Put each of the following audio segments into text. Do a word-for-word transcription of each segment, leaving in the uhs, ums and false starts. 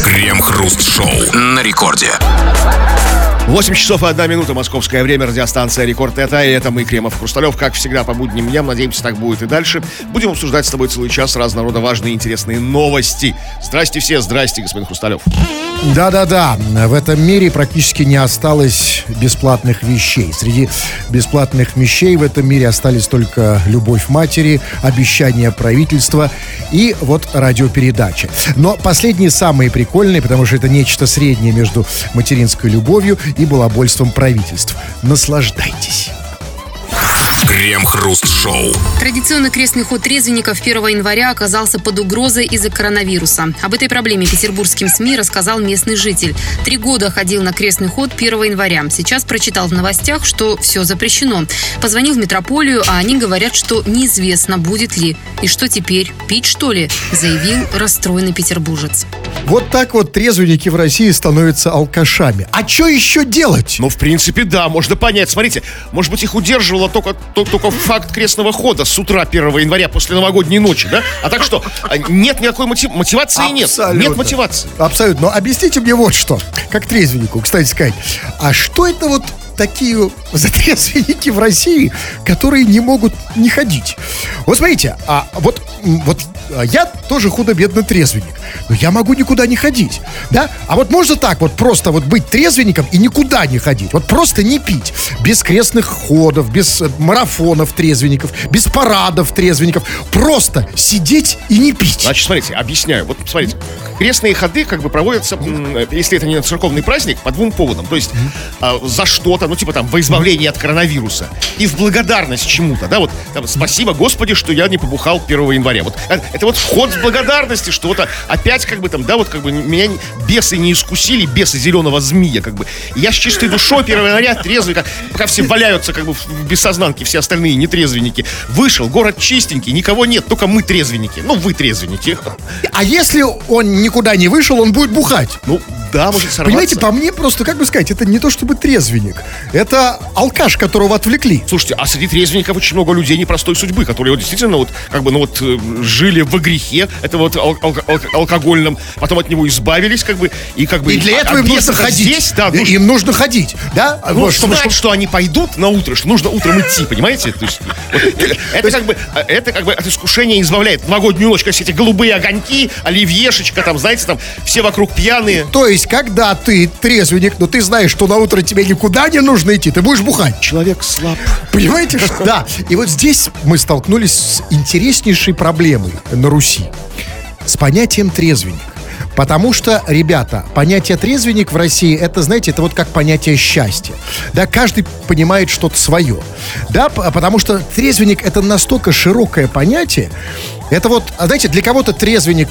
Крем-хруст-шоу на рекорде. восемь часов и одна минута, московское время, радиостанция «Рекорд» это, и это мы, Кремов, Хрусталев, как всегда, по будним дням, надеемся, так будет и дальше. Будем обсуждать с тобой целый час разного рода важные и интересные новости. Здрасте все, здрасте, господин Хрусталев. Да-да-да, в этом мире практически не осталось бесплатных вещей. Среди бесплатных вещей в этом мире остались только любовь матери, обещания правительства и вот радиопередачи. Но последние самые прикольные, потому что это нечто среднее между материнской любовью и балабольством правительств. Наслаждайтесь. Крем-хруст-шоу. Традиционный крестный ход трезвенников первого января оказался под угрозой из-за коронавируса. Об этой проблеме петербургским СМИ рассказал местный житель. Три года ходил на крестный ход первого января. Сейчас прочитал в новостях, что все запрещено. Позвонил в метрополию, а они говорят, что неизвестно, будет ли. И что теперь? Пить, что ли? Заявил расстроенный петербуржец. Вот так вот трезвенники в России становятся алкашами. А что еще делать? Ну, в принципе, да, можно понять. Смотрите, может быть, их удерживало только, только факт крестного хода с утра первого января после новогодней ночи, да? А так что, нет никакой мотив... мотивации нет. Нет мотивации. Абсолютно. Но объясните мне вот что, как трезвеннику, кстати сказать. А что это вот такие затрезвенники в России, которые не могут не ходить? Вот смотрите, а вот, вот я тоже худо-бедно трезвенник, но я могу никуда не ходить, да? А вот можно так вот просто вот быть трезвенником и никуда не ходить, вот просто не пить, без крестных ходов, без марафонов трезвенников, без парадов трезвенников, просто сидеть и не пить. Значит, смотрите, объясняю. Вот смотрите, крестные ходы как бы проводятся, если это не церковный праздник, по двум поводам. То есть mm-hmm. за что-то, ну типа там во избавление от коронавируса и в благодарность чему-то, да, вот там, спасибо Господи, что я не побухал первого января. Вот это вот ход с благодарности, что вот опять как бы там, да, вот как бы меня бесы не искусили, бесы зеленого змея, как бы. И я с чистой душой первого января трезвый, как, пока все валяются как бы в бессознанке, все остальные нетрезвенники. Вышел, город чистенький, никого нет, только мы трезвенники. Ну, вы трезвенники. А если он никуда не вышел, он будет бухать? Ну, да, может сорваться. Понимаете, по мне просто, как бы сказать, это не то чтобы трезвенник, это алкаш, которого отвлекли. Слушайте, а среди трезвенников очень много людей непростой судьбы, которые вот действительно вот как бы, ну вот жили в грехе, это вот ал- ал- ал- алкогольном, потом от него избавились, как бы, и как бы... И для этого а, им а нужно ходить. Здесь, да, нужно... Им нужно ходить, да? Ну, вот, чтобы, чтобы, что они пойдут на утро, что нужно утром идти, понимаете? То есть, вот, это, как бы, это как бы от искушения избавляет. Новогоднюю ночь, конечно, эти голубые огоньки, оливьешечка, там, знаете, там, все вокруг пьяные. То есть, когда ты трезвенник, но ты знаешь, что на утро тебе никуда не нужно идти, ты будешь бухать. Человек слаб. Понимаете? Да. И вот здесь мы столкнулись с интереснейшей проблемой на Руси. С понятием трезвенник. Потому что, ребята, понятие трезвенник в России, это, знаете, это вот как понятие счастья. Да, каждый понимает что-то свое. Да, потому что трезвенник это настолько широкое понятие. Это вот, знаете, для кого-то трезвенник...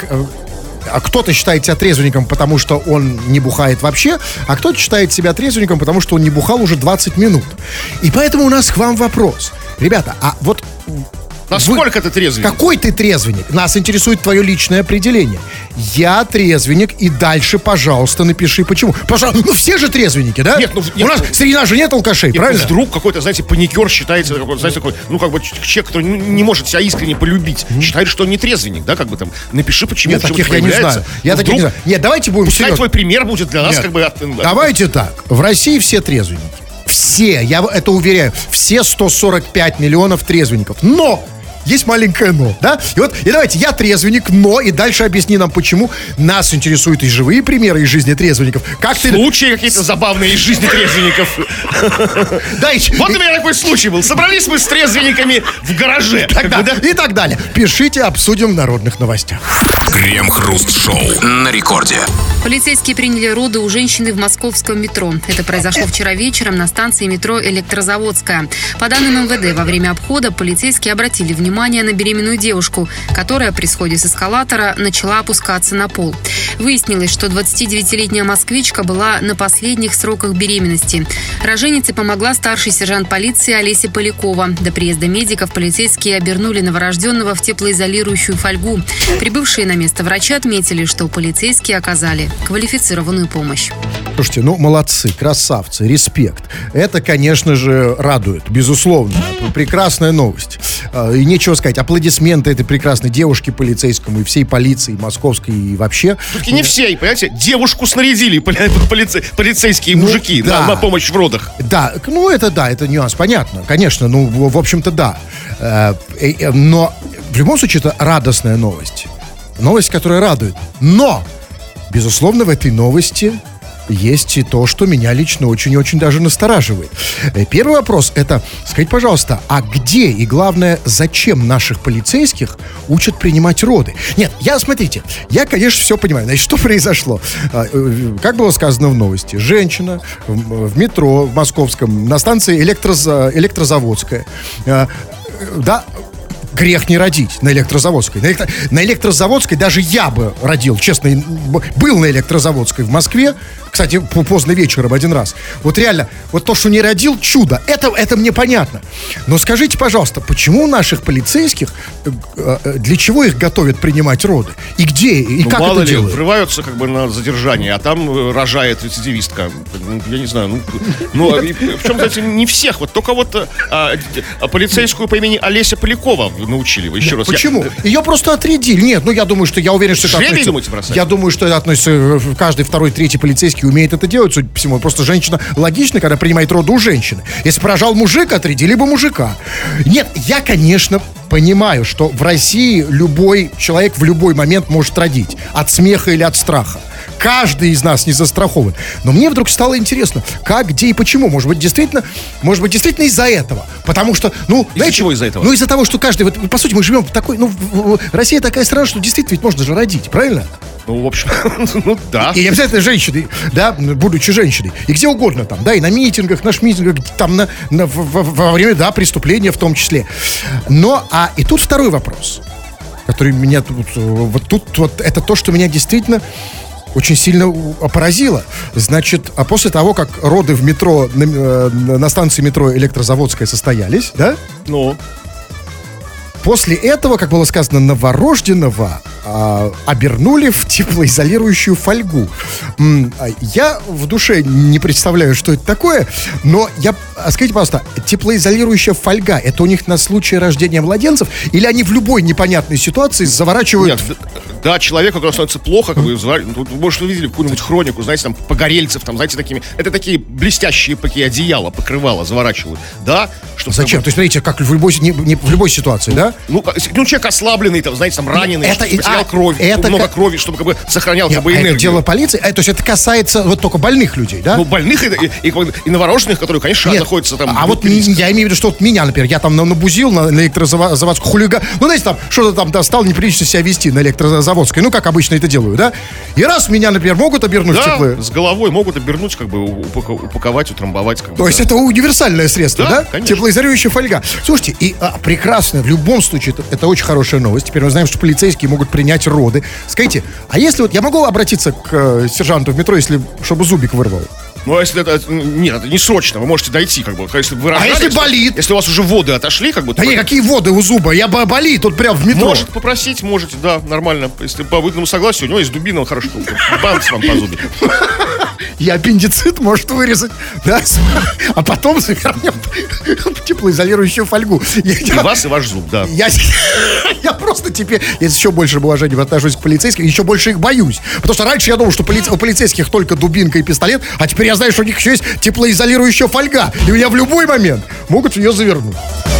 А кто-то считает себя трезвенником, потому что он не бухает вообще, а кто-то считает себя трезвенником, потому что он не бухал уже двадцать минут. И поэтому у нас к вам вопрос. Ребята, а вот... Насколько ты трезвенник? Какой ты трезвенник? Нас интересует твое личное определение. Я трезвенник, и дальше, пожалуйста, напиши почему. Пожалуйста, ну все же трезвенники, да? Нет, ну... Нет, у нас ну, среди нас же нет алкашей, нет, правильно? Ну, вдруг какой-то, знаете, паникер считается, знаете, такой, ну, как бы человек, который не может себя искренне полюбить, mm-hmm. считает, что он не трезвенник, да, как бы там, напиши почему. Нет, таких я не знаю. Я ну, таких не знаю. Нет, давайте будем пускай твой пример будет для нас, нет, как бы... От, давайте от... так, в России все трезвенники. Все, я это уверяю, все сто сорок пять миллионов трезвенников. Но... Есть маленькое «но», да? И вот, и давайте, я трезвенник, но, и дальше объясни нам, почему. Нас интересуют и живые примеры из жизни трезвенников. Как ты... Случаи какие-то забавные из жизни трезвенников. Вот у меня такой случай был. Собрались мы с трезвенниками в гараже. И так далее. Пишите, обсудим в народных новостях. Крем-хруст-шоу на рекорде. Полицейские приняли роды у женщины в московском метро. Это произошло вчера вечером на станции метро Электрозаводская. По данным эм вэ дэ, во время обхода полицейские обратили внимание на беременную девушку, которая при сходе с эскалатора начала опускаться на пол. Выяснилось, что двадцатидевятилетняя москвичка была на последних сроках беременности. Роженице помогла старший сержант полиции Олеся Полякова. До приезда медиков полицейские обернули новорожденного в теплоизолирующую фольгу. Прибывшие на место врачи отметили, что полицейские оказали квалифицированную помощь. Слушайте, ну, молодцы, красавцы, респект. Это, конечно же, радует, безусловно. Прекрасная новость. И нечего сказать, аплодисменты этой прекрасной девушке полицейскому и всей полиции московской и вообще. Все-таки не всей, понимаете, девушку снарядили полице... полицейские ну, мужики да. на, на помощь в родах. Да, ну это да, это нюанс, понятно, конечно, ну, в, в общем-то, да. Но в любом случае это радостная новость. Новость, которая радует. Но, безусловно, в этой новости есть и то, что меня лично очень-очень даже настораживает. Первый вопрос это, скажите, пожалуйста, а где и, главное, зачем наших полицейских учат принимать роды? Нет, я, смотрите, я, конечно, все понимаю. Значит, что произошло? Как было сказано в новости, женщина в метро в московском на станции электроз... Электрозаводская, да, грех не родить на Электрозаводской. На, электро... на Электрозаводской даже я бы родил, честно, был на Электрозаводской в Москве, кстати, поздно вечером один раз. Вот реально, вот то, что не родил, чудо. Это, это мне понятно. Но скажите, пожалуйста, почему у наших полицейских, для чего их готовят принимать роды? И где, и ну, как мало это ли, делают? врываются как бы на задержание, а там рожает рецидивистка. Я не знаю, ну, ну причем, кстати, не всех, вот только вот а, а, полицейскую по имени Олеся Полякова научили. Вы еще раз. Почему? Я... Ее просто отрядили. Нет, ну я думаю, что я уверен, что это Жребий, относится... думаете, бросать? Я думаю, что это относится каждый второй, третий полицейский умеет это делать, судя по всему. Просто женщина логична, когда принимает роды у женщины. Если поражал мужик, отрядили бы мужика. Нет, я, конечно, понимаю, что в России любой человек в любой момент может родить. От смеха или от страха. Каждый из нас не застрахован. Но мне вдруг стало интересно, как, где и почему. Может быть, действительно, может быть, действительно из-за этого. Потому что, ну... Из-за знаете, чего из-за этого? Ну, из-за того, что каждый... Вот, по сути, мы живем в такой... Ну, в, в, Россия такая страна, что действительно ведь можно же родить, правильно? Ну, в общем, ну да. И не обязательно женщиной, да, будучи женщиной. И где угодно там, да, и на митингах, на шмитингах, там на, на, во, во время, да, преступления в том числе. Но, а и тут второй вопрос, который меня тут, вот тут, вот это то, что меня действительно очень сильно поразило. Значит, а после того, как роды в метро, на, на станции метро Электрозаводская состоялись, да? Ну... После этого, как было сказано, новорожденного а, обернули в теплоизолирующую фольгу. М, я в душе не представляю, что это такое, но я... Скажите, пожалуйста, теплоизолирующая фольга, это у них на случай рождения младенцев, или они в любой непонятной ситуации заворачивают... Нет, да, человеку, когда становится плохо, как бы, может, вы видели какую-нибудь хронику, знаете, там, погорельцев, там, знаете, такими... Это такие блестящие такие одеяла, покрывала заворачивают, да? Чтобы, Зачем? как бы... То есть, смотрите, как в любой, не, не, в любой ситуации, да? Ну, ну, человек ослабленный, там, знаете, там, раненый, это, чтобы потерял а, кровь, это много как... крови, чтобы, как бы, сохранял, Нет, как бы, а энергию. это дело полиции? А, то есть, это касается вот только больных людей, да? Ну, больных и, и, и, и новорожденных, которые, конечно, Нет, находятся там... А вот ми, я имею в виду, что вот меня, например, я там набузил на, на электрозаводскую хулиган. Ну, знаете, там что-то там да, стал неприлично себя вести на электрозаводской. Ну, как обычно это делаю, да? И раз меня, например, могут обернуть да, в теплые... с головой могут обернуть, как бы, упаковать, утрамбовать. Как бы, То да. есть это универсальное средство, да? да? Конечно. Теплоизолирующая фольга. Слушайте, и а, прекрасно, в любом случае, это, это очень хорошая новость. Теперь мы знаем, что полицейские могут принять роды. Скажите, а если вот я могу обратиться к э, сержанту в метро, если чтобы зубик вырвал? Ну, а если это... Нет, это не срочно, вы можете дойти, как бы. Если вы рожали, а если болит? Если у вас уже воды отошли, как бы... Да то... не, какие воды у зуба? Я бо- болит тут прям в метро. Может попросить, можете, да, нормально. Если по выданному согласию, у него есть дубина, он хорошо. Бамс вам по зубе. И аппендицит может вырезать, да? А потом завернем теплоизолирующую фольгу. И вас, и ваш зуб, да. Я, я просто теперь, я с еще большим уважением отношусь к полицейским, еще больше их боюсь. Потому что раньше я думал, что полиц... у полицейских только дубинка и пистолет, а теперь я знаю, что у них еще есть теплоизолирующая фольга. И меня в любой момент могут ее завернуть.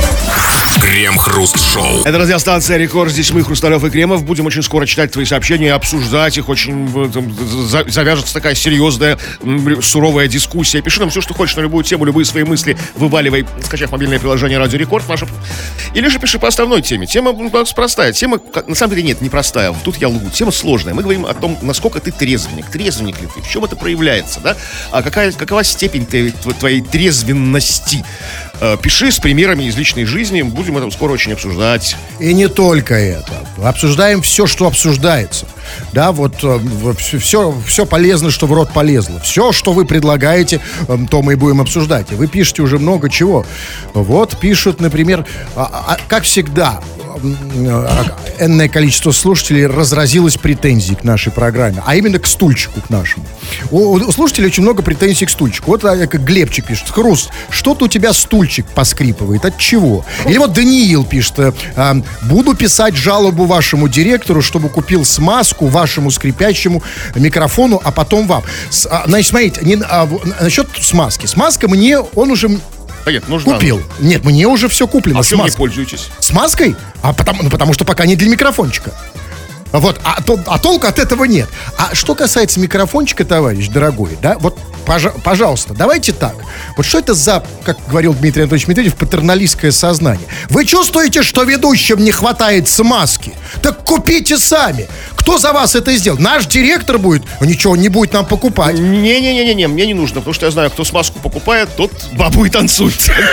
Крем-хруст-шоу. Это радиостанция «Рекорд». Здесь мы, Хрусталев и Кремов. Будем очень скоро читать твои сообщения, обсуждать их. Очень там, за, завяжется такая серьезная, суровая дискуссия. Пиши нам все, что хочешь, на любую тему, любые свои мысли вываливай, скачав мобильное приложение «Радио Рекорд». Наше... Или же пиши по основной теме. Тема простая. Тема, на самом деле, нет, не простая. Тут я лгу. Тема сложная. Мы говорим о том, насколько ты трезвенник. Трезвенник ли ты? В чем это проявляется, да? А какая, какова степень твоей, твоей трезвенности? Пиши с примерами из личной жизни. Будем это скоро очень обсуждать. И не только это. Обсуждаем все, что обсуждается. Да, вот все, все полезно, что в рот полезло. Все, что вы предлагаете, то мы и будем обсуждать. И вы пишете уже много чего. Вот пишут, например, а, а, как всегда, энное количество слушателей разразилось претензий к нашей программе, а именно к стульчику к нашему. У, у слушателей очень много претензий к стульчику. Вот а, как Глебчик пишет: Хруст, что-то у тебя стульчик поскрипывает, от чего? Или вот Даниил пишет: а, буду писать жалобу вашему директору, чтобы купил смазку вашему скрипящему микрофону, а потом вам. С, а, значит, смотрите, не, а, насчет смазки. Смазка мне, он уже... Нет, нужна. Купил. Нет, мне уже все куплено. А чем смазкой. не пользуетесь? Смазкой? А потому, ну, потому что пока не для микрофончика. Вот, а, то, а толку от этого нет. А что касается микрофончика, товарищ дорогой, да, вот, пожа- пожалуйста, давайте так. Вот что это за, как говорил Дмитрий Анатольевич Медведев, патерналистское сознание? Вы чувствуете, что ведущим не хватает смазки? Так купите сами. Кто за вас это сделал? Наш директор будет, ничего не будет нам покупать. Не-не-не-не, мне не нужно, потому что я знаю, кто смазку покупает, тот бабу и танцует.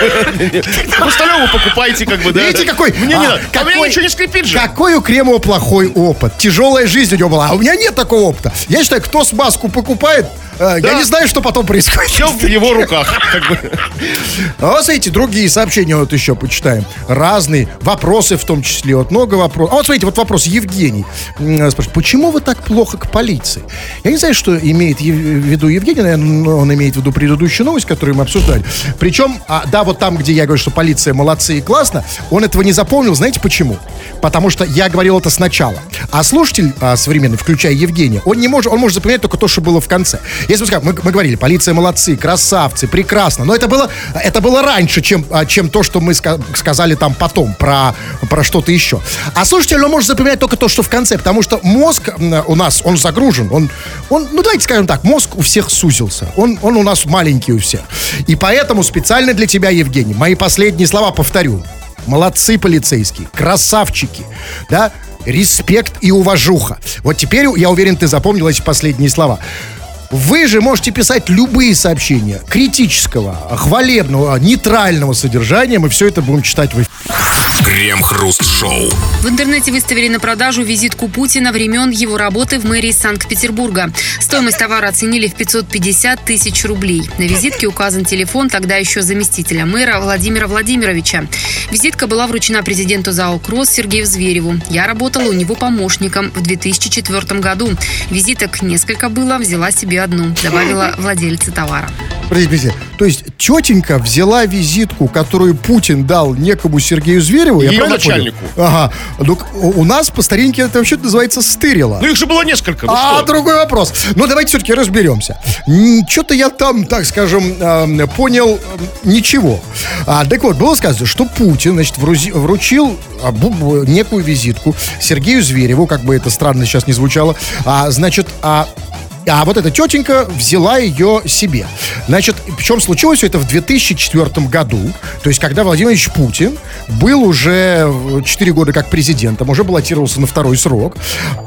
Остальное вы покупаете, как бы, да. Видите, какой... Мне не а, надо. А у меня ничего не скрипит же. Какой у Кремова плохой опыт. Тяжелая жизнь у него была, а у меня нет такого опыта. Я считаю, кто смазку покупает, э, Да. я не знаю, что потом происходит. Все в его руках, как бы. А вот смотрите, другие сообщения вот еще почитаем. Разные вопросы в том числе. Вот много вопросов. А вот смотрите, вот вопрос Евгений. М, Спрашивает, почему вы так плохо к полиции? Я не знаю, что имеет в виду Евгений, наверное, он имеет в виду предыдущую новость, которую мы обсуждали. Причем, а, да, вот там, где я говорю, что полиция молодцы и классно, он этого не запомнил. Знаете почему? Потому что я говорил это сначала. А слушатель а, современный, включая Евгения, он не может, он может запоминать только то, что было в конце. Если мы скажем, мы, мы говорили, полиция молодцы, красавцы, прекрасно, но это было, это было раньше, чем, а, чем то, что мы ска- сказали там потом про, про что-то еще. А слушатель, он может запоминать только то, что в конце, потому что мозг м, у нас, он загружен, он, он, ну давайте скажем так, мозг у всех сузился, он, он у нас маленький у всех. И поэтому специально для тебя, Евгений, мои последние слова повторю. Молодцы полицейские, красавчики, да, респект и уважуха. Вот теперь, я уверен, ты запомнил эти последние слова. Вы же можете писать любые сообщения критического, хвалебного, нейтрального содержания. Мы все это будем читать в эфире. Крем-хруст-шоу. В интернете выставили на продажу визитку Путина времен его работы в мэрии Санкт-Петербурга. Стоимость товара оценили в пятьсот пятьдесят тысяч рублей. На визитке указан телефон тогда еще заместителя мэра Владимира Владимировича. Визитка была вручена президенту ЗАО «Кросс» Сергею Звереву. Я работала у него помощником в две тысячи четвёртом году. Визиток несколько было, взяла себе одну, добавила владельца товара. Подождите, подождите. То есть тетенька взяла визитку, которую Путин дал некому Сергею Звереву. Я Ее правильно начальнику. понял? Ага. Ну, у нас по старинке это вообще называется стырило. Ну их же было несколько, ну А, что? другой вопрос. Ну, давайте все-таки разберемся. Что-то я там, так скажем, э, понял э, ничего. А, так вот, было сказано, что Путин, значит, врузи- вручил а, бу- бу- некую визитку Сергею Звереву, как бы это странно сейчас не звучало. А, значит, а А вот эта тетенька взяла ее себе. Значит, причем случилось все это в две тысячи четвёртом году. То есть, когда Владимир Владимирович Путин был уже четыре года как президентом, уже баллотировался на второй срок.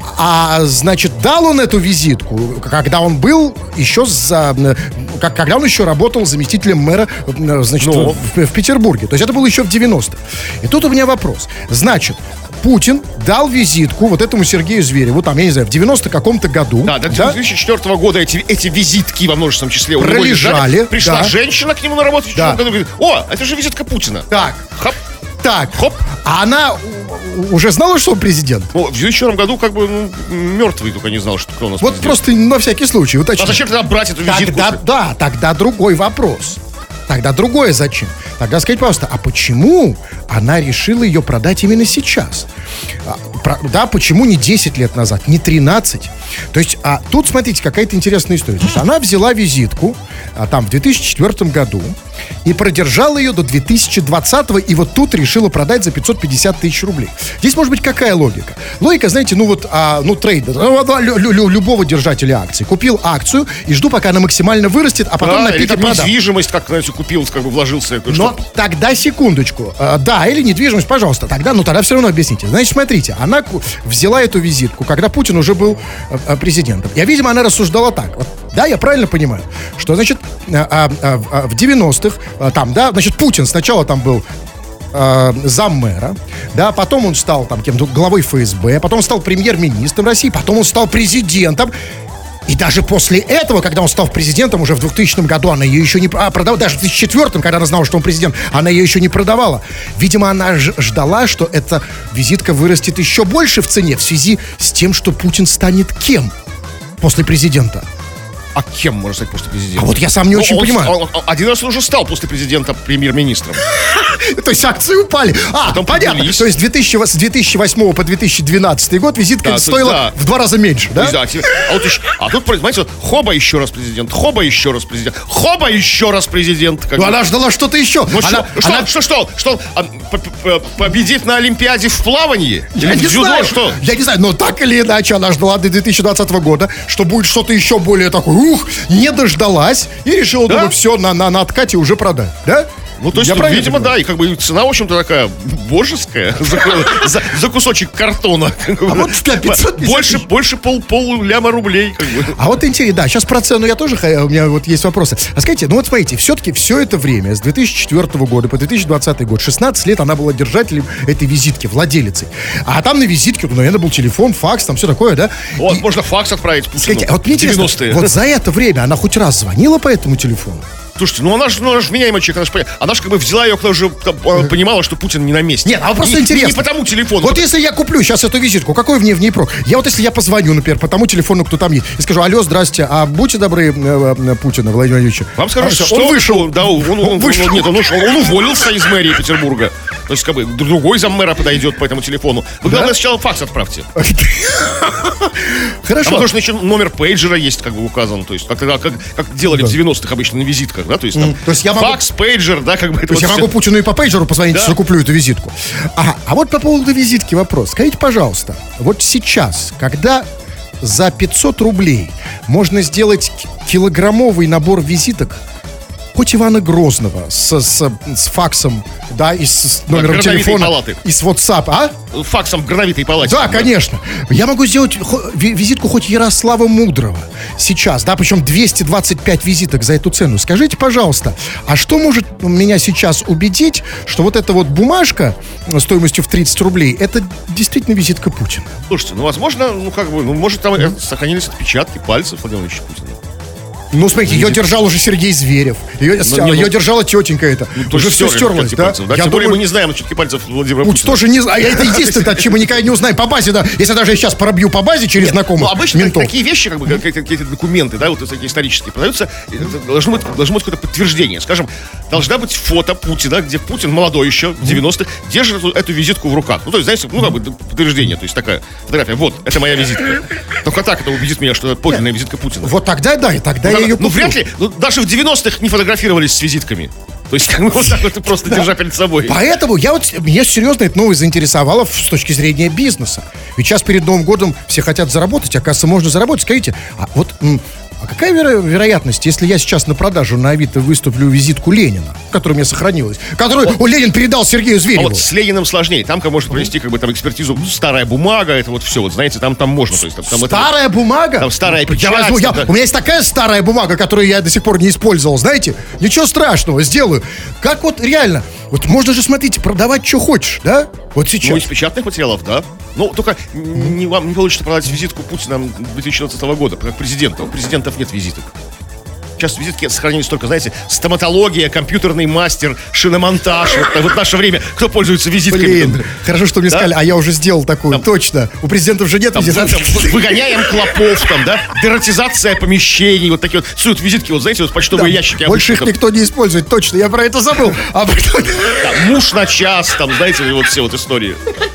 А, значит, дал он эту визитку, когда он был еще за... Как, когда он еще работал заместителем мэра, значит, Ну. в, в Петербурге. То есть, это было еще в девяностых. И тут у меня вопрос. Значит, Путин дал визитку вот этому Сергею Звереву, там, я не знаю, в девяносто каком-то году. Да, до две тысячи четвёртого года эти, эти визитки во множественном числе у него Пролежали, лежали. Пришла да. женщина к нему на работу в Да. четвёртом году и говорит: о, это же визитка Путина. Так, Хоп. так, Хоп. А она у- уже знала, что он президент? Ну, в две тысячи четвёртом году как бы ну, мертвый только не знал, что кто у нас Вот президент. просто на всякий случай, уточни. А зачем тогда брать эту визитку? Тогда, да, тогда другой вопрос. Тогда другое зачем? Тогда скажите, пожалуйста, а почему она решила ее продать именно сейчас? А, про- да, почему не десять лет назад, не тринадцать? То есть, а тут, смотрите, какая-то интересная история. То есть, она взяла визитку а, там в две тысячи четвёртом году и продержала ее до две тысячи двадцатого, и вот тут решила продать за пятьсот пятьдесят тысяч рублей. Здесь может быть какая логика? Логика, знаете, ну вот, а, ну трейдер, ну, да, лю- лю- любого держателя акций. Купил акцию и жду, пока она максимально вырастет, а потом Да, на или пике там продам. недвижимость, как, знаете, купил, как бы вложился. Но Что? тогда секундочку. А, да, или недвижимость, пожалуйста. Тогда, ну тогда все равно объясните. Значит, смотрите, она ку- взяла эту визитку, когда Путин уже был а, а, президентом. Я, видимо, она рассуждала так. Вот, да, я правильно понимаю, что, значит, а, а, а, а, в девяностых, а, там, да, значит, Путин сначала там был э, заммэра, да, потом он стал там кем-то главой эф эс бэ, потом он стал премьер-министром России, потом он стал президентом. И даже после этого, когда он стал президентом уже в двухтысячном году, она ее еще не а, продавала. Даже в две тысячи четвёртом, когда она знала, что он президент, она ее еще не продавала. Видимо, она ж- ждала, что эта визитка вырастет еще больше в цене в связи с тем, что Путин станет кем после президента. А кем можно стать после президента? А вот я сам не Ну, очень он- понимаю. он- он- один раз он уже стал после президента премьер-министром. То есть акции упали. А, Потом понятно. поднялись. То есть с две тысячи с две тысячи восьмого по две тысячи двенадцатый год визитка Да, то есть, стоила да. в два раза меньше, да? Да, те- а, вот еще- а тут, понимаете, вот, хоба еще раз президент, хоба еще раз президент, хоба еще раз президент. как Ну, бы. она ждала что-то еще. Ну Она- что, ну, что, она- что, что, что, он, а, п- п- п- победит на Олимпиаде в плавании? Я Или не в дзюдо, знаю, что? Я не знаю, но так или иначе она ждала до две тысячи двадцатого года, что будет что-то еще более такое, ух, не дождалась и решила, Да? думаю, все, на, на, на откате уже продать, да? Ну, то есть, Я ну, правильно видимо, понимаю? да, и как бы цена, в общем-то, такая божеская за, за- за кусочек картона. как бы. А вот для пятьсот пятьдесят больше, тысяч. больше пол, полляма рублей. Как бы. А вот интересно, да, сейчас про цену я тоже, х- у меня вот есть вопросы. А скажите, ну вот смотрите, все-таки все это время, с две тысячи четвёртого года по две тысячи двадцатый год, шестнадцать лет она была держателем этой визитки, владелицей. А там на визитке, ну, наверное, был телефон, факс, там все такое, да? Вот, И- можно факс отправить Путину. Скажите, а вот мне интересно, девяностые. вот за это время она хоть раз звонила по этому телефону? Слушайте, ну она же ну, она ж вменяемый человек, она же, поня- она же как бы взяла ее, когда уже там, она понимала, что Путин не на месте. Нет, а вот просто Не- интересно. Не по тому телефону. Вот если я куплю сейчас эту визитку, какой в ней в ней прок? Я вот если я позвоню, например, по тому телефону, кто там есть, и скажу: алло, здрасте, а будьте добры, э, э, Путина Владимира Владимировича. Вам скажут, А, что он вышел. Да, он, он, он- Вышел. он- нет, он, ушел, он уволился из мэрии Петербурга. То есть, как бы, другой заммэра подойдет по этому телефону. Вы, главное, сначала факс отправьте. А Хорошо. потому что еще номер пейджера есть, как бы, указан. То есть, как, тогда- как, как делали в девяностых обычно на визитках, да? То есть, там, то есть я могу- факс, пейджер, да, как бы. это То есть вот я всё. могу Путину и по пейджеру позвонить, Да. если куплю эту визитку. Ага, а вот по поводу визитки вопрос. Скажите, пожалуйста, вот сейчас, когда за пятьсот рублей можно сделать к- килограммовый набор визиток, хоть Ивана Грозного с, с, с факсом, да, и с, с номером Грановитой телефона, палаты. и с WhatsApp, а? Факсом в грановитой палате. Да, конечно. Я могу сделать хо- ви- визитку хоть Ярослава Мудрого сейчас, да, причем двести двадцать пять визиток за эту цену. Скажите, пожалуйста, а что может меня сейчас убедить, что вот эта вот бумажка стоимостью в тридцать рублей, это действительно визитка Путина? Слушайте, ну, возможно, ну, как бы, ну, может, там э, сохранились отпечатки пальцев Владимира Владимировича Путина. Ну, смотрите, ее держал уже Сергей Зверев. Ее, Ну, не, ну- ее держала тетенька эта. То уже есть все стерли стерлось, отпечатки да? пальцев, да? Я Тем более думаю, мы не знаем отпечатки пальцев Владимира Путь Путина. тоже не знаю. Это единственное, от чего мы никогда не узнаем по базе, да. Если даже я сейчас пробью по базе через знакомых Ну, обычно ментов. такие вещи, как бы, как- какие-то документы, да, вот такие исторические, продаются, и это должно быть, должно быть какое-то подтверждение. Скажем, должна быть фото Путина, где Путин, молодой еще, в девяностых, держит эту, эту визитку в руках. Ну, то есть, знаете, ну, как бы подтверждение, то есть такая фотография. Вот, это моя визитка. Только так это убедит меня, что это подлинная визитка Путина. Вот тогда, да, и тогда я Ну, ее ну, куплю. вряд ли, ну, даже в девяностых не фотографировались с визитками. То есть, как бы, вот так вот просто держа перед собой. Поэтому я вот, меня серьезно эта новость заинтересовала в- с точки зрения бизнеса. Ведь сейчас перед Новым годом все хотят заработать, оказывается, можно заработать. Скажите, а вот м, а какая веро- вероятность, если я сейчас на продажу на Авито выступлю визитку Ленина, которая у меня сохранилась, которую о, Ленин передал Сергею А Звереву? вот с Лениным сложнее. Там как может провести как бы там экспертизу старая бумага, это вот все, вот знаете, там там можно. То есть, там, там это- Старая бумага? Там старая Я печать, возьму, я- да. У меня есть такая старая бумага, которую я до сих пор не использовал, знаете? Ничего страшного, сделаю. Как вот реально, вот можно же, смотрите, продавать, что хочешь, да? Вот сейчас. Ну, из печатных материалов, да. Ну, только не, вам не получится продать визитку Путина две тысячи двадцатого года, как президента. У президентов нет визиток. Сейчас визитки сохранились только, знаете, стоматология, компьютерный мастер, шиномонтаж. Вот, вот в наше время кто пользуется визитками? Блин, Там, хорошо, что мне Да? сказали, а я уже сделал такую, Там- точно. У президентов же нет там, визиток. там, вы- выгоняем клопов, там, да, дератизация помещений, вот такие вот суют визитки, вот знаете, вот почтовые ящики. Больше их обычно, никто не использует, точно, я про это забыл. А потом- там, муж на час, там, знаете, вот все вот истории.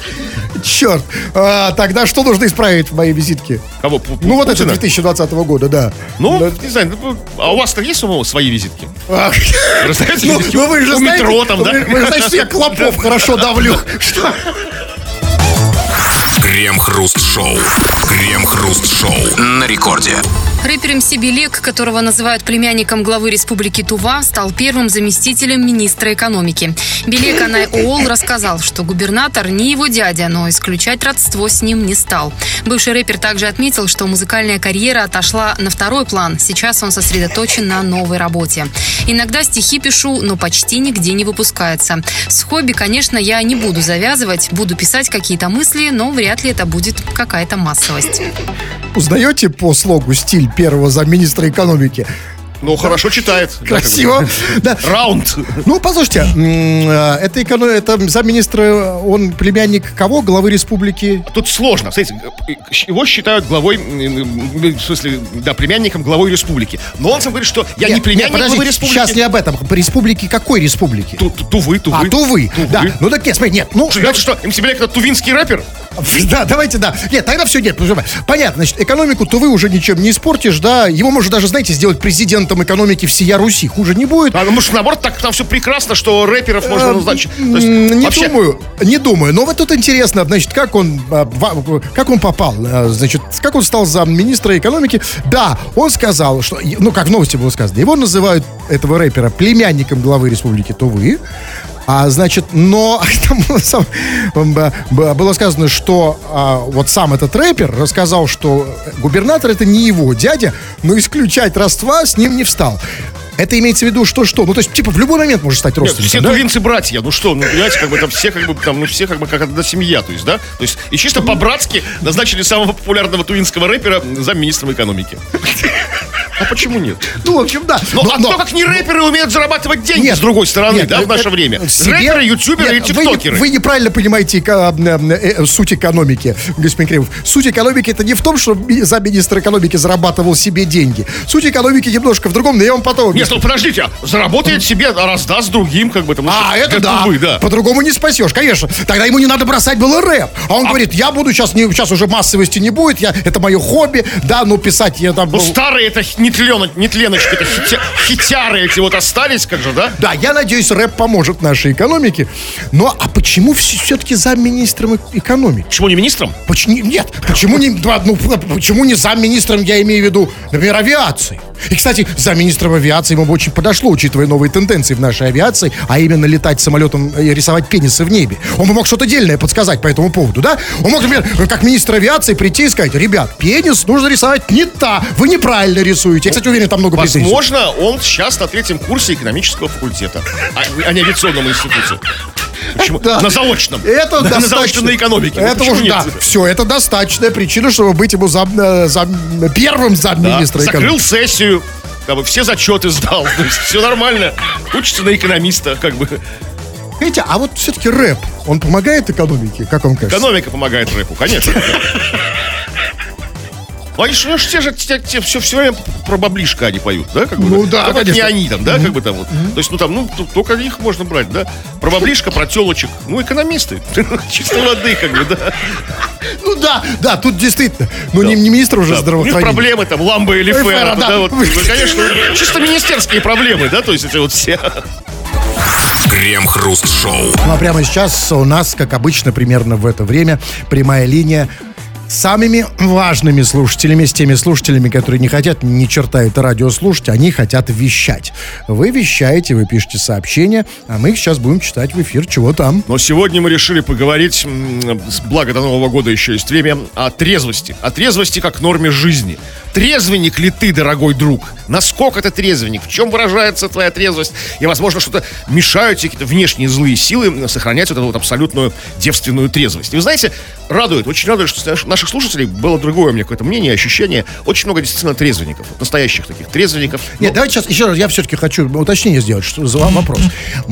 черт. А, тогда что нужно исправить в моей визитке? Кого? Пу- Ну вот это Путина? две тысячи двадцатого года, да. Ну, Да. не знаю, ну, а у вас-то есть самого свои визитки? Ах. Раздаете Ну, визитки ну вы же у знаете, метро там, да? вы, вы же знаете, что я клопов хорошо давлю. Что? Крем-хруст-шоу. Крем-хруст-шоу. На рекорде. Рэпер эм си Белек, которого называют племянником главы Республики Тува, стал первым заместителем министра экономики. Белек Анай Оол рассказал, что губернатор не его дядя, но исключать родство с ним не стал. Бывший рэпер также отметил, что музыкальная карьера отошла на второй план. Сейчас он сосредоточен на новой работе. Иногда стихи пишу, но почти нигде не выпускается. С хобби, конечно, я не буду завязывать, буду писать какие-то мысли, но вряд ли это будет какая-то массовость. Узнаете по слогу стиль первого замминистра экономики. Ну, хорошо читает. Красиво. Да. Раунд. Ну, послушайте, это, эконом... это замминистра, он племянник кого? Главы республики? Тут сложно. Смотрите, его считают главой, в смысле, да, племянником главой республики. Но он сам говорит, что я нет, не племянник нет, главы республики. Сейчас не об этом. По республике какой республики? Ту Тувы, Тувы. А, Тувы. Тувы. Да. Ну так нет, смотри, нет. Ну, знаете что, МС Беляк это тувинский рэпер? Да, давайте, да. Нет, тогда все нет. Понятно, значит, экономику Тувы уже ничем не испортишь, да. Его можно даже, знаете, сделать президентом экономики всея Руси. Хуже не будет. А, ну, может, наоборот, так там все прекрасно, что рэперов можно назначить. Не вообще... думаю, не думаю. Но вот тут интересно, значит, как он, как он попал, значит, как он стал замминистра экономики. Да, он сказал, что, ну, как в новости было сказано, его называют, этого рэпера, племянником главы республики Тувы. А, значит, но там было сказано, что а, вот сам этот рэпер рассказал, что губернатор это не его дядя, но исключать родства с ним не встал. Это имеется в виду, что что? Ну, то есть, типа, в любой момент может стать родственником. Все да? тувинцы братья, ну что, ну, понимаете, как бы там все как бы там, ну, все как бы как одна семья, то есть, да? То есть, и чисто по-братски назначили самого популярного тувинского рэпера замминистром экономики. А почему нет? Ну, в общем, да. Но, но а но, кто, как не рэперы, умеют зарабатывать деньги, нет, с другой стороны, нет, да, в наше время? Себе... Рэперы, ютуберы нет, и тиктокеры. Вы, вы неправильно понимаете эко, э, э, суть экономики, господин Кремов. Суть экономики это не в том, что замминистр экономики зарабатывал себе деньги. Суть экономики немножко в другом, но я вам потом объясню. Нет, ну подождите, заработает себе, раздаст другим, как бы там. А, это да. Вы, да. По-другому не спасешь, конечно. Тогда ему не надо бросать было рэп. А он а... говорит, я буду сейчас, не, сейчас уже массовости не будет, я, это мое хобби, да, ну писать я там... Ну, старые это нетленочки, нетленочки, это хитя, хитяры эти вот остались, как же, да? Да, я надеюсь, рэп поможет нашей экономике. Но, а почему все-таки замминистром экономики? Почему не министром? Почему, нет, почему не, ну, почему не замминистром, я имею в виду, например, авиации? И, кстати, замминистром авиации ему бы очень подошло, учитывая новые тенденции в нашей авиации, а именно летать самолетом и рисовать пенисы в небе. Он бы мог что-то дельное подсказать по этому поводу, да? Он мог, например, как министр авиации прийти и сказать, ребят, пенис нужно рисовать не та, вы неправильно рисуете. Я, кстати, уверен, там много претензий. Возможно, он сейчас на третьем курсе экономического факультета, а, а не авиационном институте. Почему? Да. На заочном. Это на, достаточно. На заочной экономике. Это уже, да. Все, это достаточная причина, чтобы быть ему зам, зам, первым замминистра да. экономики. Закрыл сессию, как бы все зачеты сдал. То есть все нормально. Учится на экономиста, как бы. Видите, а вот все-таки рэп, он помогает экономике, как вам кажется? Экономика помогает рэпу, конечно. Ну, они же все же те, те, все, все время про баблишко они поют, да? Как бы, ну да, да, конечно. Не они там, да, Mm-hmm. как бы там вот. Mm-hmm. То есть, ну там, ну, только их можно брать, да? Про баблишко, про телочек. Ну, экономисты. Чистой воды, как бы, да. Ну да, да, тут действительно. Ну, не министр уже здравоохранения. У них проблемы там, ламба или фера, да, вот. Конечно, чисто министерские проблемы, да, то есть это вот все. Крем-хруст-шоу. Ну, а прямо сейчас у нас, как обычно, примерно в это время, прямая линия с самыми важными слушателями, с теми слушателями, которые не хотят ни черта это радио слушать, они хотят вещать. Вы вещаете, вы пишете сообщения, а мы их сейчас будем читать в эфир, чего там. Но сегодня мы решили поговорить, благо до Нового года еще есть время, о трезвости. О трезвости как норме жизни. Трезвенник ли ты, дорогой друг? Насколько ты трезвенник? В чем выражается твоя трезвость? И, возможно, что-то мешают тебе какие-то внешние злые силы сохранять вот эту вот абсолютную девственную трезвость. И вы знаете, радует, очень радует, что наших слушателей было другое у меня какое-то мнение, ощущение. Очень много действительно трезвенников, настоящих таких трезвенников. Нет, ну... давайте сейчас еще раз, я все-таки хочу уточнение сделать, что за вам вопрос.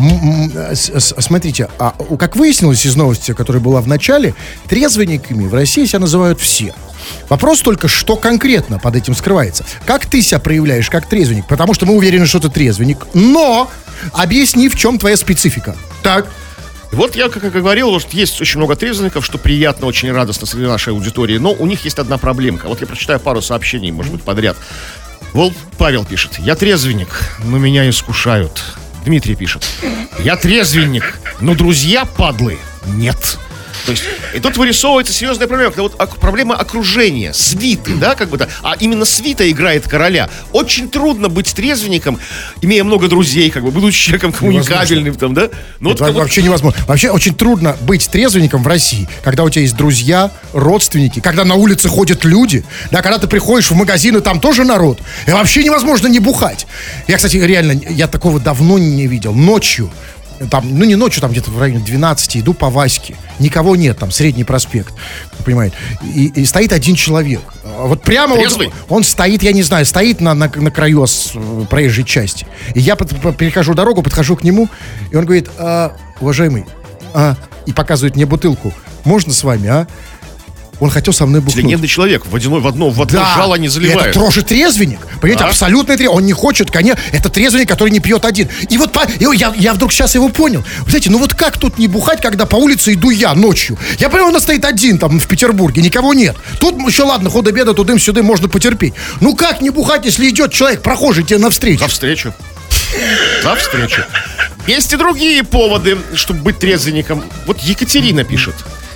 Смотрите, а как выяснилось из новости, которая была в начале, трезвенниками в России себя называют все. Вопрос только, что конкретно под этим скрывается. Как ты себя проявляешь как трезвенник? Потому что мы уверены, что ты трезвенник. Но объясни, в чем твоя специфика. Так. Вот я, как и говорил, что есть очень много трезвенников, что приятно, очень радостно среди нашей аудитории. Но у них есть одна проблемка. Вот я прочитаю пару сообщений, может быть, подряд. Вот Павел пишет. Я трезвенник, но меня искушают. Дмитрий пишет. Я трезвенник, но друзья падлы нет. То есть, и тут вырисовывается серьезная проблема. Это вот проблема окружения, свиты, да, как бы то. А именно свита играет короля. Очень трудно быть трезвенником, имея много друзей, как бы, будучи человеком коммуникабельным, там, да? Но вот, вообще вот... невозможно. Вообще очень трудно быть трезвенником в России, когда у тебя есть друзья, родственники, когда на улице ходят люди, да, когда ты приходишь в магазин, и там тоже народ. И вообще невозможно не бухать. Я, кстати, реально, я такого давно не видел. Ночью там, ну не ночью, там где-то в районе двенадцати, иду по Ваське. Никого нет, там, Средний проспект. Понимаете? И, и стоит один человек. Вот прямо он, он стоит, я не знаю, стоит на, на, на краю с, проезжей части. И я под, под, перехожу дорогу, подхожу к нему, и он говорит: а, уважаемый, а, и показывает мне бутылку. Можно с вами, а? Он хотел со мной бухнуть. Интеллигентный человек, водяной в одно, в одно да. жало не заливает. Это тоже трезвенник. Понимаете, а? Абсолютный трезвенник. Он не хочет, конечно. Это трезвенник, который не пьет один. И вот по, и я, я вдруг сейчас его понял. Вы знаете, ну вот как тут не бухать, когда по улице иду я ночью? Я понимаю, он стоит один там в Петербурге, никого нет. Тут еще ладно, худо-бедо, тудым-сюдым можно потерпеть. Ну как не бухать, если идет человек, прохожий тебе навстречу? Навстречу. Навстречу. Есть и другие поводы, чтобы быть трезвенником. Вот Екатерина пишет: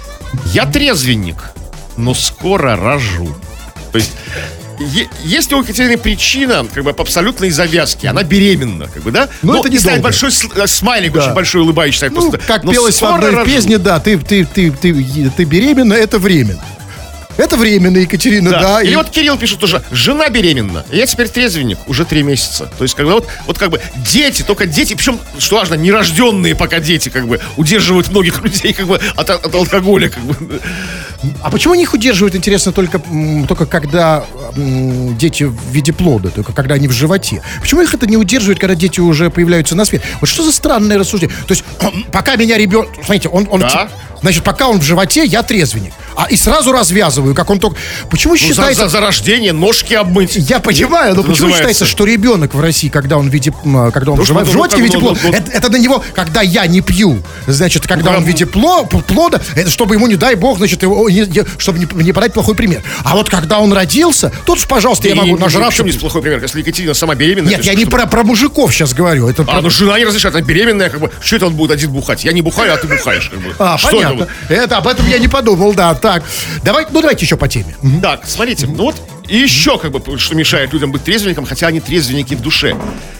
я трезвенник, но скоро рожу. То есть е- есть у Екатерины причина, как бы, абсолютной завязки. Она беременна, как бы, да? Но, но это не ставит большой с- смайлик, да. Очень большой улыбающийся. Ну, просто, как пелось в одной рожу. Песне, да, ты, ты, ты, ты, ты беременна, это временно. Это временно, Екатерина, да. да Или и... вот Кирилл пишет тоже: жена беременна, я теперь трезвенник уже три месяца. То есть, когда вот, вот как бы дети, только дети, причем, что важно, нерожденные пока дети, как бы, удерживают многих людей, как бы, от, от алкоголя, как бы. А почему их удерживают, интересно, только, только когда м, дети в виде плода, только когда они в животе? Почему их это не удерживает, когда дети уже появляются на свет? Вот что за странное рассуждение? То есть, пока меня ребенок, смотрите, он, он да. значит, пока он в животе, я трезвенник. А и сразу развязываю, как он только... Почему ну, считается... За, за, за рождение ножки обмыть. Я понимаю, но это почему называется? Считается, что ребенок в России, когда он в виде... Когда он ну, в, жив... ну, в животике ну, в виде ну, плода, ну, ну, это, это на него, когда я не пью, значит, когда ну, он в виде пло, плода, это чтобы ему, не дай бог, значит, его, не, чтобы не, не подать плохой пример. А вот когда он родился, тут, пожалуйста, я могу нажраться... Почему не плохой пример? Если Екатерина сама беременная... Нет, я не чтобы... про, про мужиков сейчас говорю. Это а, про... ну жена не разрешает, она беременная, как бы, что это он будет один бухать? Я не бухаю, а ты бухаешь, как бы. А, что понятно. Это, это, об этом я не подумал, да, так. Давай, ну, давайте еще по теме. Так, смотрите, ну вот и еще, как бы, что мешает людям быть трезвенником, хотя они трезвенники в душе.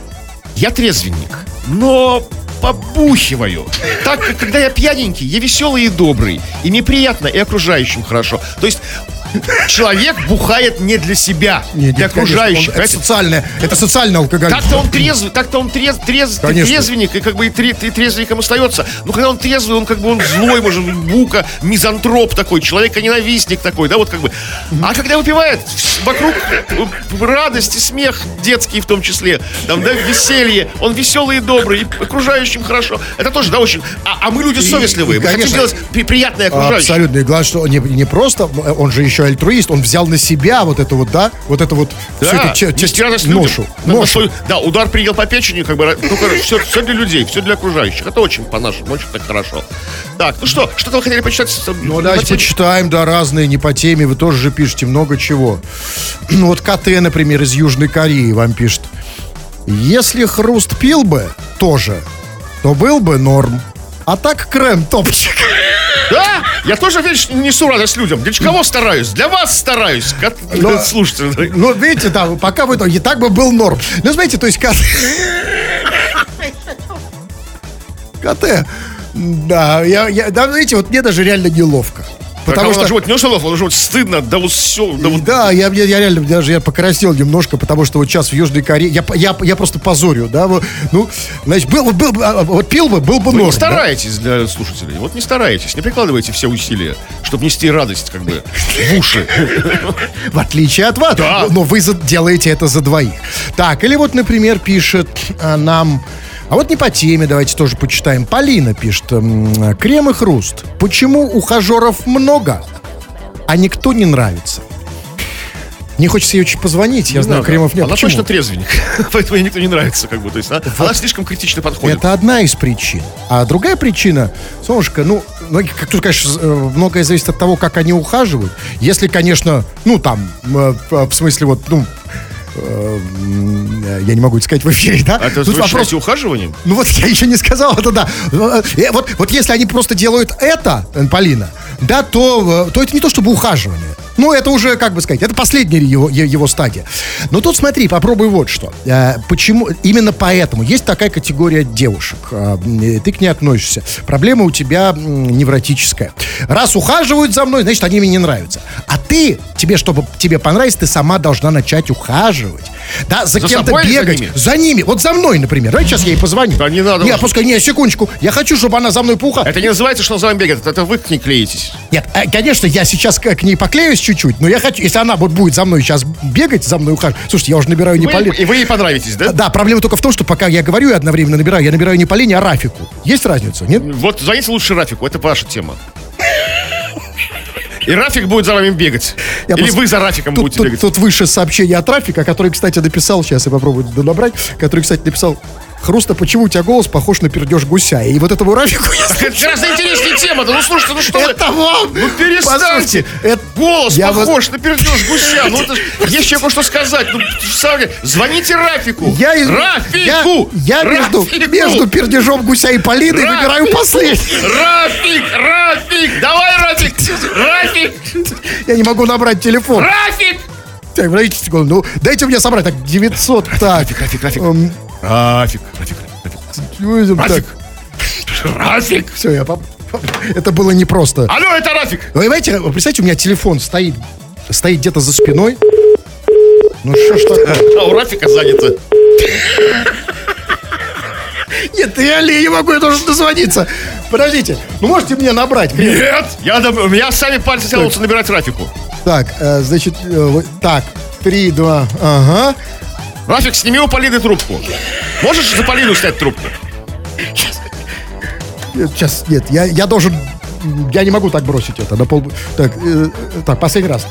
Я трезвенник, но побухиваю. Так, как когда я пьяненький, я веселый и добрый. И мне приятно, и окружающим хорошо. То есть человек бухает не для себя, не, для нет, окружающих. Конечно, он, это, социальное, это социальный алкоголь. Так-то он трезвый, так-то он трез, трез, трезвенник, и как бы и, трез, и трезвенником остается. Но когда он трезвый, он как бы он злой, может быть, бука, мизантроп такой, человека-ненавистник такой, да, вот как бы. А когда выпивает, вокруг радость и смех, детский в том числе, там, да, веселье, он веселый и добрый, и окружающим хорошо. Это тоже, да, очень. А, а мы люди совестливые, и, мы конечно, хотим делать приятное окружающим. Абсолютно. И главное, что не, не просто, он же еще альтруист, он взял на себя вот это вот, да, вот это вот, да, всю эту ч- ч- ношу. ношу. Свой, да, удар принял по печени, как бы, только все, все для людей, все для окружающих. Это очень по-нашему, очень так хорошо. Так, ну что, что-то вы хотели почитать? Ну, давайте почитаем, да, разные, не по теме, вы тоже же пишете много чего. Ну, вот КТ, например, из Южной Кореи вам пишет: если Хруст пил бы тоже, то был бы норм. А так крем топчик. Да, я тоже, видишь, несу радость людям. Для кого стараюсь? Для вас стараюсь. Как... Но, слушайте. Ну, видите, да, пока вы... И так бы был норм. Ну, знаете, то есть... КТ... КТ... Да, я, я, да, знаете, вот мне даже реально неловко. Потому что... Живот, не что живот, стыдно, да вот все. Да, вот... да я, я, я реально даже я покраснел немножко, потому что вот сейчас в Южной Корее, я, я, я просто позорю, да, вот, ну, значит, был, был, вот пил бы, был бы норм. Вы не стараетесь, да? Для слушателей, вот не стараетесь, не прикладывайте все усилия, чтобы нести радость, как бы, в уши. В отличие от вас, да. Но вы делаете это за двоих. Так, или вот, например, пишет нам... А вот не по теме, давайте тоже почитаем. Полина пишет: крем и хруст. Почему ухажеров много, а никто не нравится? Мне хочется ей очень позвонить, я не знаю, надо. Кремов нет. Она Почему? точно трезвенник, поэтому ей никто не нравится, как бы. То есть она, вот. Она слишком критично подходит. Это одна из причин. А другая причина, Солнышко, ну, как тут, конечно, многое зависит от того, как они ухаживают. Если, конечно, ну, там, в смысле, вот, ну, я не могу это сказать в эфире, да? А это вы считаете ухаживанием? Ну вот я еще не сказал, это да. Вот, вот если они просто делают это, Полина, да, то, то это не то чтобы ухаживание. Ну, это уже, как бы сказать, это последняя его, его стадия. Но тут смотри, попробуй вот что. Почему? Именно поэтому есть такая категория девушек. Ты к ней относишься. Проблема у тебя невротическая. Раз ухаживают за мной, значит, они мне не нравятся. А ты, тебе, чтобы тебе понравилось, ты сама должна начать ухаживать. Да, за, За кем-то собой или за бегать. ними? За ними. Вот за мной, например. Давайте сейчас я ей позвоню. Да не надо Не, уже. пускай, не, секундочку. Я хочу, чтобы она за мной пуха. Это не называется, что за вами бегает. Это вы к ней клеитесь. Нет, э, конечно, я сейчас к к ней поклеюсь чуть-чуть, но я хочу, если она вот будет за мной сейчас бегать, за мной ухаживать. Слушайте, я уже набираю не Вы- Полину. и вы ей понравитесь, да? Да, проблема только в том, что пока я говорю и одновременно набираю, я набираю не Полине, а Рафику. Есть разница, нет? Вот звоните лучше Рафику, это ваша тема. И Рафик будет за вами бегать. Я Или просто- вы за Рафиком Тут, будете тут- бегать. тут выше сообщение от Рафика, который, кстати, написал, сейчас я попробую набрать, который, кстати, написал: Хруста, почему у тебя голос похож на пердеж гуся? И вот этому Рафику я... Это гораздо интереснее тема. Да ну слушайте, ну что вы... Это вам! Ну перестаньте! Послушайте, это- Голос я похож на пердеж гуся. Ну это ж... Есть человеку что сказать. Ну, сам- звоните Рафику. Я, из- Рафику! я, я между, Рафику! между пердежом гуся и Полиной Рафик! выбираю последний. Рафик! Рафик! Давай, Рафик! Рафик! Я не могу набрать телефон. Рафик! Так, подождите секунду. Ну, дайте мне собрать. Так, девятьсот. Так. Рафик, Рафик. Эм, Рафик, Рафик, Рафик. так. Рафик! Рафик! Все, я поп- это было непросто. Алло, это Рафик! Вы понимаете, вы представьте, у меня телефон стоит, стоит где-то за спиной. Ну что ж такое? А у Рафика занято. Нет, реально я не могу, я должен дозвониться. Подождите, ну можете мне набрать? Крем? Нет! Я, доб- у меня сами пальцы тянутся набирать Рафику. Так, э, значит, э, вот так, три, два, ага. Рафик, сними у Полины трубку. Можешь за Полину снять трубку? Нет, Сейчас, нет, я, я должен, я не могу так бросить это на пол. Так, э, так, последний раз.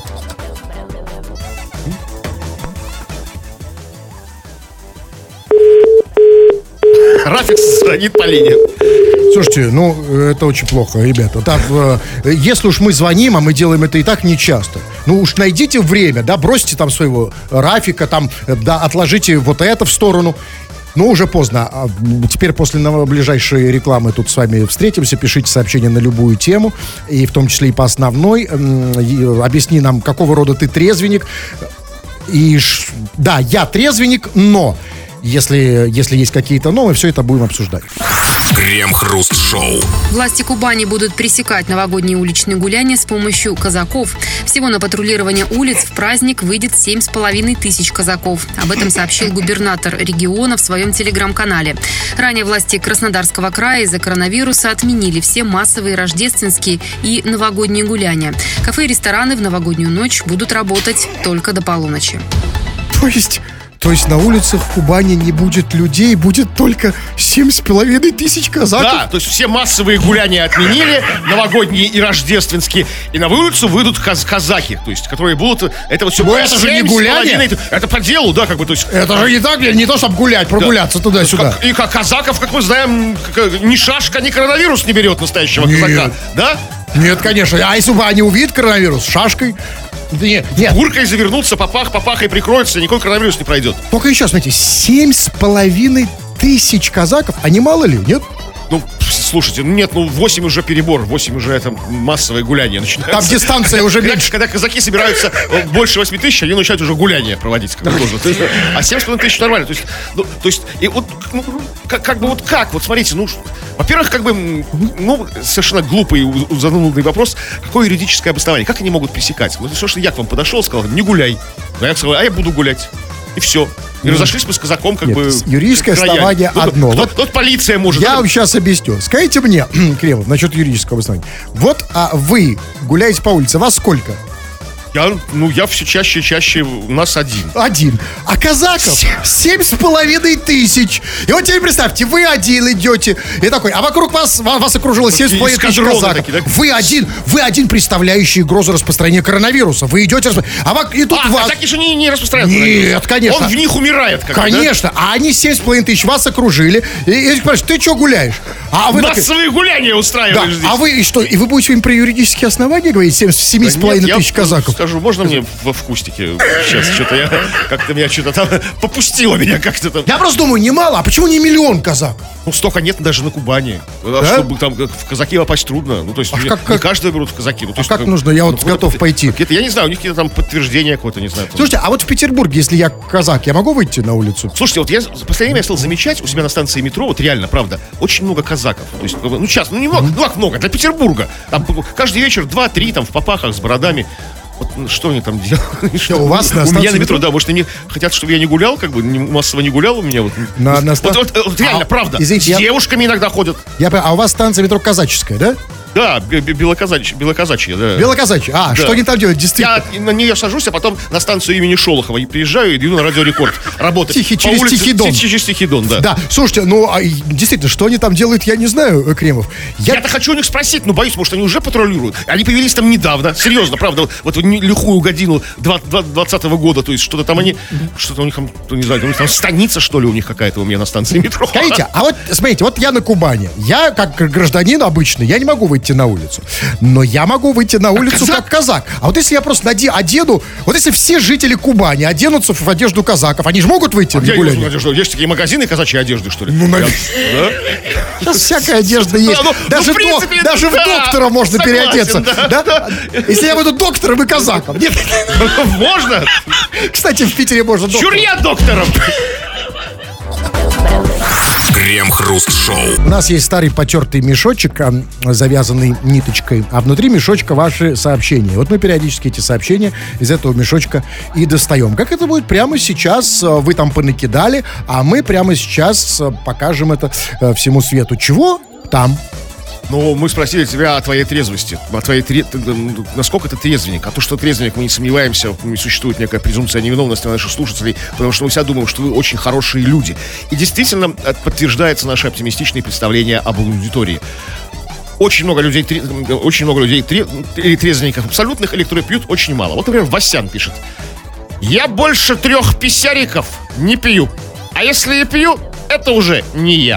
Рафик звонит Полине. Слушайте, ну, это очень плохо, ребята. Так, э, если уж мы звоним, а мы делаем это и так нечасто, ну уж найдите время, да, бросьте там своего Рафика, там, э, да, отложите вот это в сторону. Ну, уже поздно. А, м, теперь после на- ближайшей рекламы тут с вами встретимся. Пишите сообщения на любую тему, и в том числе и по основной. М, и объясни нам, какого рода ты трезвенник. И, ш- да, я трезвенник, но если, если есть какие-то но, мы все это будем обсуждать. Крем-хруст-шоу. Власти Кубани будут пресекать новогодние уличные гуляния с помощью казаков. Всего на патрулирование улиц в праздник выйдет семь с половиной тысяч казаков. Об этом сообщил губернатор региона в своем телеграм-канале. Ранее власти Краснодарского края из-за коронавируса отменили все массовые рождественские и новогодние гуляния. Кафе и рестораны в новогоднюю ночь будут работать только до полуночи. То есть... То есть на улицах Кубани не будет людей, будет только семь с половиной тысяч казаков? Да, то есть все массовые гуляния отменили, новогодние и рождественские, и на улицу выйдут каз- казаки, то есть, которые будут, это вот все... Ну, это же не гуляние. Это по делу, да, как бы, то есть... Это же не так, не то, чтобы гулять, прогуляться туда-сюда. Как- и как казаков, как мы знаем, как- ни шашка, ни коронавирус не берет настоящего Нет. казака, да? Нет, конечно. А если бы они увидят коронавирус шашкой? Да нет, нет. Буркой завернутся, попах, попахой прикроется, никакой коронавирус не пройдет. Только еще, смотрите, семь с половиной тысяч казаков, а не мало ли, нет? Ну, слушайте, ну нет, ну восемь уже перебор, восемь уже это массовое гуляние начинается. Там дистанция уже Когда, меньше. когда казаки собираются э, больше восьми тысяч, они начинают уже гуляние проводить, как должно. То есть, а семь с половиной тысяч нормально. То есть, ну, то есть и вот, ну, как, как бы вот как, вот смотрите, ну, ш- во-первых, как бы, м, ну, совершенно глупый, у- у- занудный вопрос, какое юридическое обоснование, как они могут пресекать? Ну, что, что я к вам подошел, сказал, не гуляй. А я сказал, а я буду гулять. И все. И разошлись мы с казаком, как Нет, бы... юридическое как рояль. основание Ну, одно. Тут, Вот тут полиция может... Я вам сейчас объясню. Скажите мне, Кремов, насчет юридического обоснования. Вот а вы гуляете по улице, вас сколько? Я, ну, я все чаще и чаще, у нас один. Один. А казаков семь с половиной тысяч. И вот теперь представьте, вы один идете. И такой, а вокруг вас, ва- вас окружило семь с половиной тысяч эскадроны казаков. такие, да? Вы один, вы один представляющий угрозу распространения коронавируса. Вы идете, распро- а вок- и тут А, вас... казаки же не, не распространяют. Нет, коронавирус. конечно. Он в них умирает. Как бы, да? Конечно, а они семь с половиной тысяч вас окружили. И, и спрашивают, ты что гуляешь? А вы такие, Массовые гуляния да, устраиваешь здесь. а вы и что? И вы будете им про юридические основания говорить? семь с Да половиной нет, тысяч я казаков. Скажу, можно мне во вкустике сейчас что-то я как-то меня что-то там попустило меня как-то там. Я просто думаю, немало, а почему не миллион казаков? Ну столько нет даже на Кубани. А Да? чтобы там как в казаки попасть трудно. Ну то есть А не, как- не как- каждого берут в казаки. Ну, то есть, как ну, нужно? Я вот ну, готов какое-то- пойти. какие-то, я не знаю, у них какие-то там подтверждения какое-то, не знаю. там. Слушайте, а вот в Петербурге, если я казак, я могу выйти на улицу? Слушайте, вот я в последнее время я стал замечать у себя на станции метро, вот реально, правда, очень много казаков. То есть, ну, сейчас, ну, немного, ну, как много, для Петербурга. Там каждый вечер два-три, там, в попахах, с бородами. Вот, ну, что они там делают? Что, у вас на У меня станции на метро, метро? да, может, они хотят, чтобы я не гулял, как бы, не- массово не гулял у меня. Вот, На- на ста- вот, вот, вот реально, А, правда. извините, С я- девушками иногда ходят. Я понимаю, а у вас станция метро Казаческая, да? Да, бе- бе- белоказачья, белоказачья, да. Белоказачья. А, Да. что они там делают, действительно? Я на нее сажусь, а потом на станцию имени Шолохова и приезжаю и иду на Радио Рекорд работать. Тихий- По через улице- Тихий Дон. Через Тихий Дон, да. Да, слушайте, ну, а, и действительно, что они там делают, я не знаю, э, Кремов. Я, Я-то хочу у них спросить, но боюсь, может, они уже патрулируют. Они появились там недавно, серьезно, правда. Вот, вот в не- лихую годину двадцатого года, то есть что-то там они, что-то у них там, ну, не знаю, у них там станица, что ли, у них какая-то у меня на станции метро. Скажите, а вот, смотрите, вот я на Кубани. Я, как гражданин обычный, я не могу выйти на улицу. Но я могу выйти на улицу казак? как казак. А вот если я просто наде- одену... Вот если все жители Кубани оденутся в одежду казаков, они же могут выйти на Я гуляние? что, есть такие магазины казачьей одежды, что ли? Ну, Я- навер- да? Сейчас всякая одежда есть. ну, ну, даже в принципе, док- даже да, в доктора можно согласен, переодеться. да. Да? Если я буду доктором и казаком. Нет, Можно? кстати, в Питере можно Чур доктором. я доктором! Крем-хруст-шоу. У нас есть старый потертый мешочек, а, завязанный ниточкой, а внутри мешочка ваши сообщения. Вот мы периодически эти сообщения из этого мешочка и достаем. Как это будет прямо сейчас? а, Вы там понакидали, а мы прямо сейчас а, покажем это а, всему свету. Чего там? Ну, мы спросили тебя о твоей трезвости, о твоей тре- насколько ты трезвенник. А то, что трезвенник, мы не сомневаемся, существует некая презумпция невиновности наших слушателей, потому что мы всегда думаем, что вы очень хорошие люди. И действительно это подтверждается наше оптимистичное представление об аудитории. Очень много людей, тре- очень много людей тре- или трезвенников абсолютных, или которые пьют очень мало. Вот, например, Васян пишет: я больше трех писяриков не пью. А если и пью, это уже не я.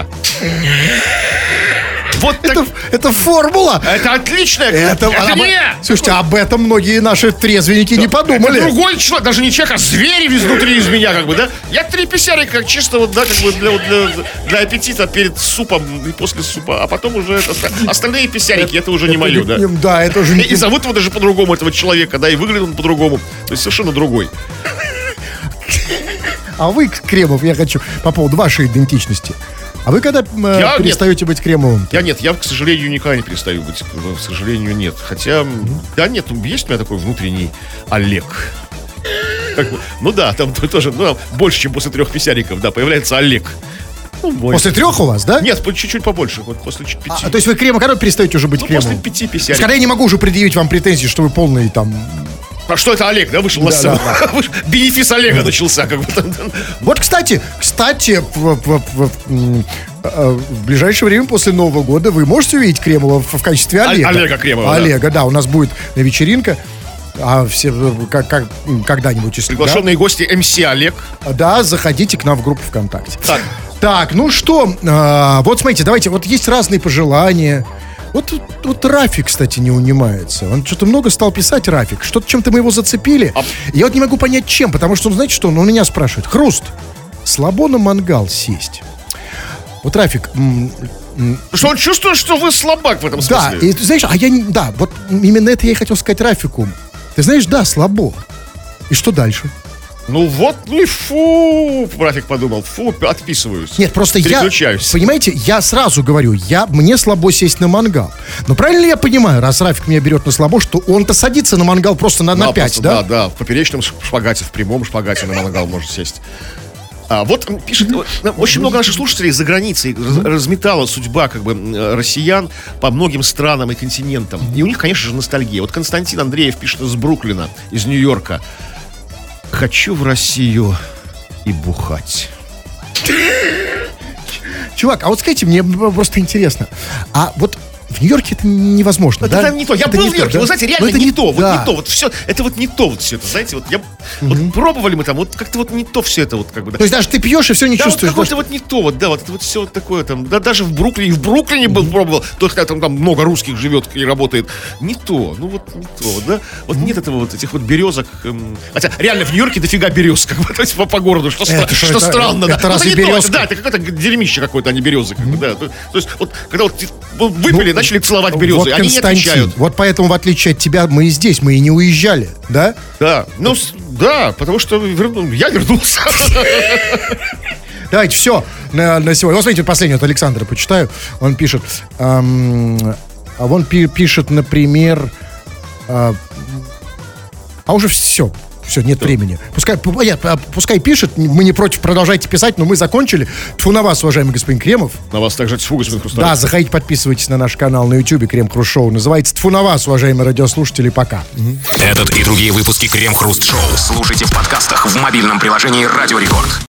Вот так. Это, это формула. Это отлично! Это, Это об- не я! Слушайте, об этом многие наши трезвенники не подумали. Это другой человек, даже не человек, а звери изнутри из меня, как бы, да? Я три писярика, чисто вот, да, как бы для, вот для, для аппетита перед супом и после супа, а потом уже это, остальные писярики, это уже не мое, да? Да, это уже не... И зовут его даже по-другому, этого человека, да, и выглядит он по-другому, то есть совершенно другой. А вы, Кремов, я хочу по поводу вашей идентичности. А вы когда э, Я- перестаете быть Кремовым? Я нет, я, к сожалению, никогда не перестаю быть, к сожалению, нет. Хотя, да нет, есть у меня такой внутренний Олег. Как бы, ну да, там тоже, ну, больше, чем после трех писяриков, да, появляется Олег. Ну, мой. После трех у вас, да? Нет, по- чуть-чуть побольше, вот после чуть пяти. А, то есть вы Кремов, когда вы перестаете уже быть Ну, Кремовым? после пяти То есть, писяриков. когда я не могу уже предъявить вам претензии, что вы полный там... А что это Олег, да, вышел на Да, сцену? да, Выш- Бенефис Олега начался, как бы. Вот, кстати, кстати, в, в- в- м, э, в ближайшее время после Нового года вы можете увидеть Кремова в, в качестве О- Олега. Олега Кремова, да. Олега, да. У нас будет вечеринка. А все, э, как, как, м, когда-нибудь, если... Приглашенные гости эм си Олег. Да, да, заходите к нам в группу ВКонтакте. Так. Так, ну что, а, вот смотрите, давайте, вот есть разные пожелания. Вот, вот Рафик, кстати, не унимается. Он что-то много стал писать, Рафик. Что-то чем-то мы его зацепили. А- Я вот не могу понять, чем. Потому что, он, знаете что, он у меня спрашивает. Хруст, слабо на мангал сесть? Вот Рафик... м, м, Потому что он чувствует, что вы слабак в этом да, смысле. и ты знаешь, а я не... Да, вот именно это я и хотел сказать Рафику. Ты знаешь, да, слабо. И что дальше? Ну вот, ну и фу, Рафик подумал, фу, отписываюсь. Нет, просто я, Переключаюсь. понимаете, я сразу говорю, я, мне слабо сесть на мангал. Но правильно ли я понимаю, раз Рафик меня берет на слабо, что он-то садится на мангал просто на, на Да, пять, просто, да? Да, да, в поперечном шпагате, в прямом шпагате на мангал может сесть. А, вот м, пишет, вот, нам очень много наших слушателей за границей раз- разметала судьба как бы м, россиян по многим странам и континентам. И у них, конечно же, ностальгия. Вот Константин Андреев пишет из Бруклина, из Нью-Йорка. Хочу в Россию и бухать. Чувак, а вот скажите, мне просто интересно, а вот в Нью-Йорке это невозможно, Это, да? это не то. Я Это был не в то, Нью-Йорке, да? вы знаете, Но реально это не, то. Вот да. не то. Вот все, это вот не то вот все это. Знаете, вот я вот пробовали мы там, вот как-то вот не то все это вот как бы. Да. То есть даже ты пьешь и все не Да, чувствуешь. вот какое-то вот не то, вот, да, вот это вот все вот такое там, да, даже в Бруклине, в Бруклине был, пробовал, только там, там много русских живет и работает, не то, ну вот не то, да, вот нет этого вот этих вот березок, эм, хотя реально в Нью-Йорке дофига берез, как бы, то есть по, по городу, что, Это стра- что, что это- странно, это да, разве не то, березка? это, да, это какое-то дерьмище какое-то, а не березы, как бы, да, то, то есть вот, когда вот ну, выпили, начали целовать березы, Вот, они не Константин, отвечают. вот поэтому, в отличие от тебя, мы и здесь, мы и не уезжали, да? Да, ну, с- да, потому что верну- я вернулся. Давайте, все на, на сегодня. Вот смотрите, последний от Александра почитаю. Он пишет, эм, а он пи- пишет, например, э, А уже все. Все, нет времени. Пускай, пускай пишет, мы не против, продолжайте писать, но мы закончили. Тьфу на вас, уважаемый господин Кремов. На вас также тьфу, господин Хрусталев. Да, заходите, подписывайтесь на наш канал на YouTube Крем Хруст Шоу. Называется «Тьфу на вас», уважаемые радиослушатели, пока. Этот и другие выпуски Крем Хруст Шоу слушайте в подкастах в мобильном приложении Радио Рекорд.